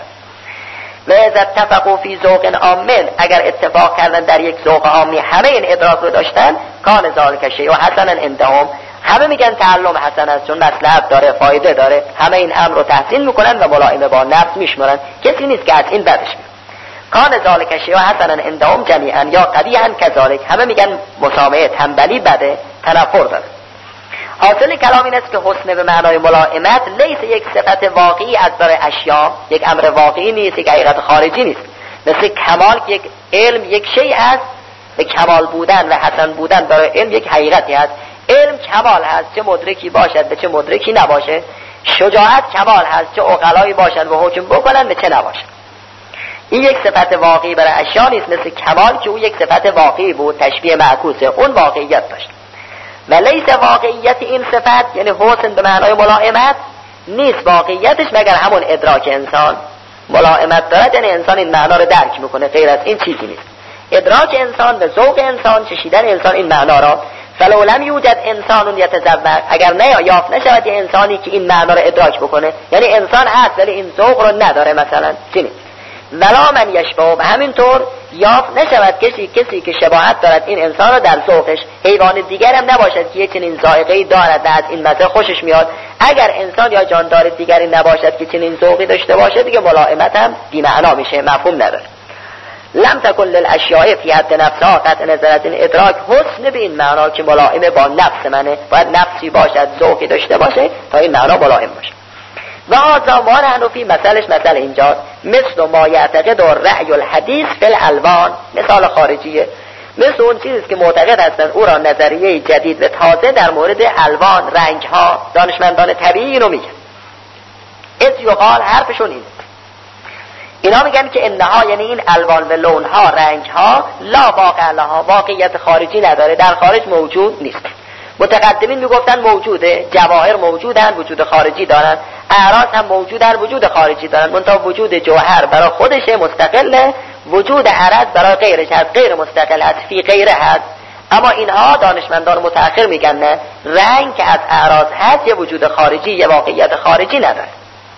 و اذا اتفقوا فی ذوق عام، اگر اتفاق کردن در یک ذوق عامی همه این ادراک رو داشتن، کان ذالک شیء حسنا عندهم، همه میگن تعلم حسن است چون مصلحت داره، فایده داره، همه این امر رو تحسین میکنن و ملائمه با نفس میشمرن، کسی نیست که از این بدش میاد. کان ذالک شیء حسنا عندهم جمیعا یا قبیحا کذالک، همه میگن مسامحه، تنبلی بده، تنفر داره. حاصل کلام این است که حسن به معنای ملائمت لیس یک صفت واقعی از داره اشیا، یک امر واقعی نیست، یک حقیقت خارجی نیست. مثل کمال یک علم یک شیء است، به کمال بودن و حسن بودن داره علم یک حقیقتی است. علم کمال هست چه مدرکی باشد به چه مدرکی نباشه، شجاعت کمال هست چه عقلایی باشد و حکم بکنن به چه نباشد. این یک صفت واقعی برای اشیا نیست، مثل کمال که او یک صفت واقعی بود، تشبیه معکوسه، اون واقعیت داشت. و لیس واقعیت این صفت یعنی حسن به معنای ملائمت نیست، واقعیتش مگر همون ادراک انسان. ملائمت دارد یعنی انسان این معنا رو درک میکنه، غیر از این چیزی نیست. ادراک انسان و ذوق انسان، چشیدن انسان این معنا را، فلو لم یوجد انسان یتذوق، اگر نه یافت نشود یه انسانی که این معنا رو ادراک بکنه، یعنی انسان هست ولی این ذوق رو نداره، مثلا چی نیست. ولا من یشبه، و همینطور یافت نشود کسی کسی که شباهت دارد این انسان رو در ذوقش، حیوان دیگر هم نباشد که چنین ذائقه‌ای دارد و از این مزه خوشش میاد. اگر انسان یا جاندار دیگری نباشد که چنین ذوقی داشته باشه، دیگه ملائمت هم بی معنا میشه، مفهوم نداره. لم تکن للاشیاء فی حد نفسها قطع نظر از این ادراک حسن به این معنا که ملائم با نفس منه، باید نفسی باشد، ذوقی داشته باشه تا این معنا ملائم باشه. و هذا ما نحن فی مثلش مثل اینجاست، مثل ما یعتقد رأی الحدیث فی الالوان، مثال خارجیه، مثل اون چیزی که معتقد هستند او را نظریه جدید و تازه در مورد الوان، رنگ ها، دانشمندان طبیعی اینو میگن. از یقال حرفشون اینه، اینا میگن که انها یعنی این الوان و لون ها، رنگ ها، لا واقع لها، واقعیت خارجی نداره، در خارج موجود نیست. متقدمین میگفتن موجوده، جواهر موجودن، وجود خارجی دارن، اعراض هم موجودن، وجود خارجی دارن، منتها وجود جوهر برای خودشه مستقله، وجود عرض برای غیرش هست غیر مستقل هست، فی غیره هست. اما اینها دانشمندان متأخر میگن نه، رنگ که از اعراض هست یه وجود خارجی، یه واقعیت خارجی نداره.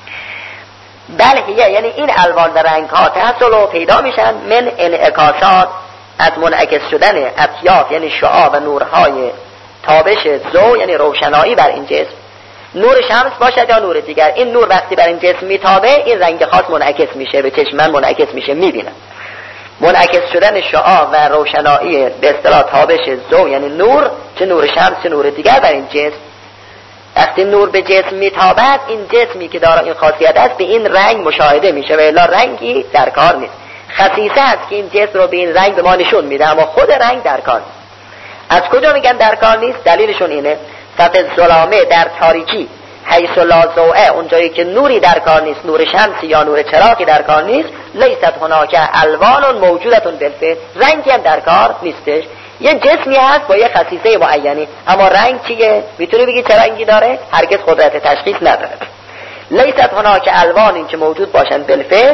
بله یعنی این الوان و رنگ ها تحصل و پیدا میشن من انعکاسات، از منعکس شدن اطیاف یعنی شعاع و نورهای تابش ضوء یعنی روشنایی بر این جسم، نور شمس باشد یا نور دیگر، این نور وقتی بر این جسم میتابه این رنگ خاص منعکس میشه، به چشم من منعکس میشه، میبینم. منعکس شدن شعاع و روشنایی به اصطلاح تابش ضوء یعنی نور، چه نور شمس چه نور دیگر بر این جسم، وقتی نور به جسم میتابد این جسمی که داره این خاصیت است به این رنگ مشاهده میشه و الا رنگی در کار نیست. خصیصه است که این جسم رو به این رنگ به ما نشون میده اما خود رنگ در کار نیست. از کجا میگن در کار نیست؟ دلیلشون اینه، فقط ظلامه در تاریکی، حیث لا ضوء، اونجایی که نوری در کار نیست، نور شمسی یا نور چراغی در کار نیست، لیست هناک الوان موجودتون بالفعل، رنگی هم در کار نیستش. یه جسمی هست با یه خصیصه معینی، اما رنگ چیه؟ میتونی بگی چه رنگی داره؟ هرگز قدرت تشخیص نداره. لیست هناک الوان، این که موجود باشن بالفعل،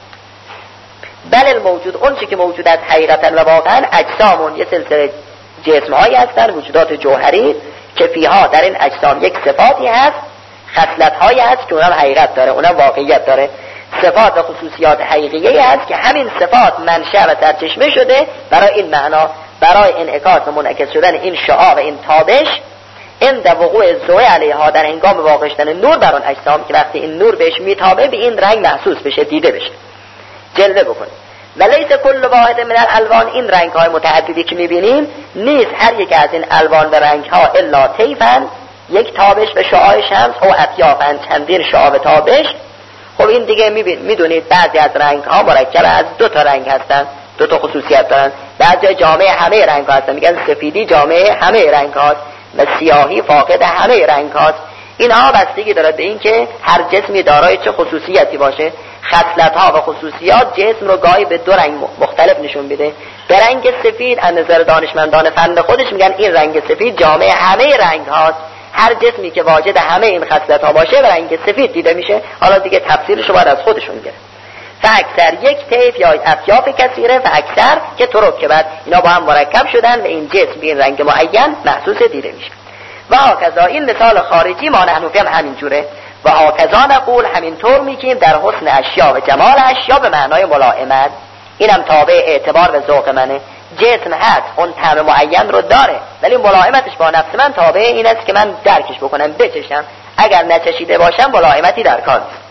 بل الموجود، اون چی که موجود است حقیقتا و واقعا، اجسامون، یه سلسله جسم هایی هستن، وجودات جوهری که فیها در این اجسام یک صفاتی هست، خصلت هایی هست که اونم حقیقت داره، اونم واقعیت داره، صفات و خصوصیات حقیقیه هست که همین صفات منشأ و سرچشمه شده برای این معنا، برای انعکاس و منعکس شدن این شعاع و این تابش عند وقوع ضوء علیها، در هنگام واقع شدن نور بر اون اجسام که وقتی این نور بهش میتابه به این رنگ محسوس بشه، دیده بشه، جلوه بکنه. ولیس کل واحد من الالوان، این رنگ های متعددی که میبینیم نیست هر یک از این الوان و رنگ ها الا طیفن، یک تابش و شعاع شمس، او اطیافن، چندین شعاع و تابش. خب این دیگه میدونید بعضی از رنگ ها مرکب از دو تا رنگ هستن، دو تا خصوصیت دارن، بعضی جامعه همه رنگ ها هستن، میگن سفیدی جامعه همه رنگ هاست و سیاهی فاقد همه رنگ هاست. اینها بستگی داره به این که هر جسمی دارای چه خصوصیتی باشه. خصلت ها و خصوصیات جسم رو گاهی به دو رنگ مختلف نشون میده. به رنگ سفید از نظر دانشمندان فن خودش میگن این رنگ سفید جامعه همه رنگ هاست، هر جسمی که واجد همه این خصلت ها باشه به رنگ سفید دیده میشه. حالا دیگه تفسیرش رو باید از خودشون گرفت. فاکثر یک طیف یا اطیاف کثیره، فاکثر که ترکبت، اینا با هم مرکب شدن و این جسم به این رنگ معین محسوس دیده میشه. و هاکذا، این مثال خارجی ما نحن فهم همین جوره. و هاکذا نقول، همینطور میگیم در حسن اشیا و جمال اشیا به معنای ملائمت. اینم تابع اعتبار و ذوق منه. جسم هست اون طعم معین رو داره ولی ملائمتش با نفس من تابع این است که من درکش بکنم، بچشم، اگر نچشیده باشم ملائمتی در کار نیست.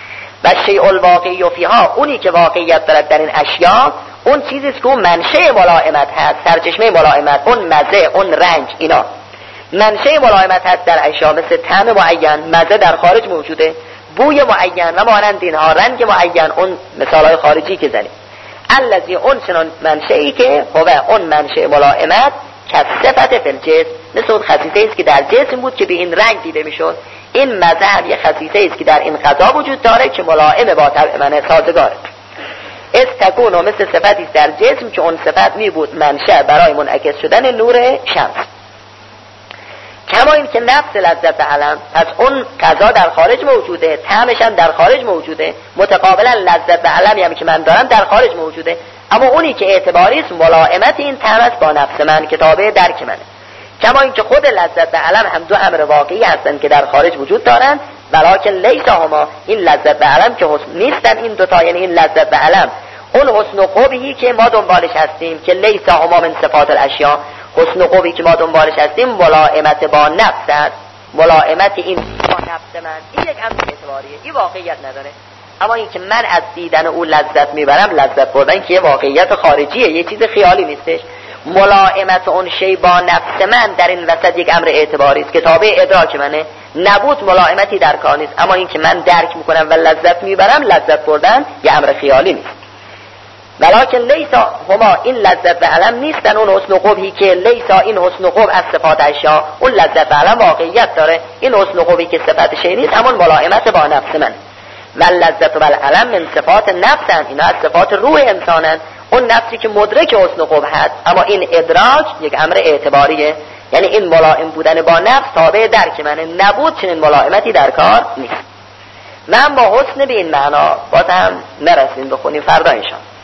و شیء الواقعی و فیها، اونی که واقعیت دارد در این اشیا، اون چیزی است که اون منشأ ملائمت هست، سرچشمه ملائمت، اون مزه، اون رنج، اینا منشأ ملائمت هست در اشیا. مثل طعم معین، مزه در خارج موجوده، بوی معین و مانند اینها، رنگ معین، اون مثالهای خارجی که زنیم. الذی، اون چنان منشأی که هو اون منشأ ملائمت که صفت فی الجسم، مثل اون خصیصه است که در جسم بود که به این رنگ دیده میشد. این مذهب یه خصیصه است که در این غذا وجود داره که ملائمه با طبع من، سازگاره. از تکون و مثل صفتی در جسم که اون صفت می بود منشأ برای منعکس شدن نور شمس. کما این که نفس لذت علم، پس اون غذا در خارج موجوده، طعمش هم در خارج موجوده، متقابلا لذت و علمی هم که من دارم در خارج موجوده، اما اونی که اعتباری است ملائمت این طعم است با نفس من که تابع درک منه. کما این که خود لذت و علم هم دو امر واقعی هستند که در خارج وجود دارند، ولکن لیس هما، این لذت و علم که حسن نیستن این دوتا، یعنی این لذت و علم اون حسن و قبحی که ما دنبالش هستیم که لیس هما من صفات الاشیا، حسن و قبحی که ما دنبالش هستیم ملائمت با نفس است، ملائمت این با نفس من، این یک امر اعتباریه، این واقعیت نداره. اما اینکه من از دیدن او لذت میبرم، لذت بردن که یه واقعیت خارجیه، یه چیز خیالی نیستش. ملائمت اون شی با نفس من در این وسط یک امر اعتباری است که تابع ادراک منه. نبود ملائمتی در کار نیست، اما اینکه من درک میکنم و لذت میبرم، لذت بردن یه امر خیالی نیست. ولکن لیسا هما، این لذت و علم نیستن اون حسن و قبحی که لیسا این حسن و قبح از صفات اشیا، اون لذت و علم واقعیت داره، این حسن و قبحی که صفت شی نیست، اما ملائمت با نفس من. و لذت و علم من صفات نفسن، اینا از صفات روح انسانن، اون نفسی که مدرک حسن و قبح هست، اما این ادراک یک امر اعتباریه، یعنی این ملائم بودن با نفس تابع درک منه، نبود چنین ملائمتی در کار نیست. من با حسن به این معنا باز هم نرسیم، بخونیم فردا انشاءالله.